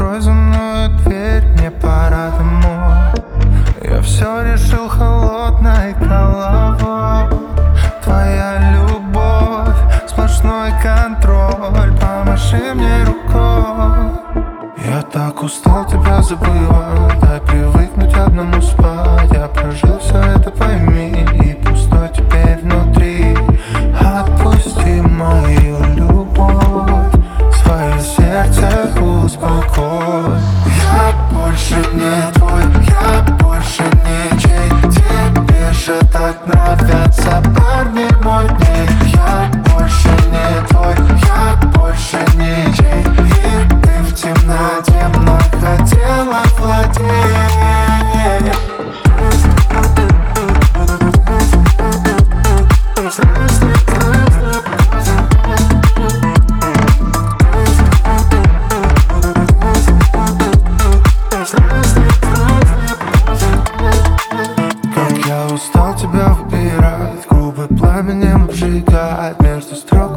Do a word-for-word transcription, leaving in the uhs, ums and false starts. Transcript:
Закрой за мною дверь, мне пора домой. Я все решил холодной головой. Твоя любовь, сплошной контроль. Помаши мне рукой. Я так устал тебя забывать. Дай привыкнуть одному спать. Я прожил все это, пойми. И пустой теперь внутри. Отпусти мою любовь, свое сердце успокой. Я больше не твой, я больше не чей. Тебе же так нравятся парни модней. Я больше не твой, я больше не чей. И ты в темноте мной хотела владеть. Как я устал тебя выбирать, губы пламенем обжигать. Между строк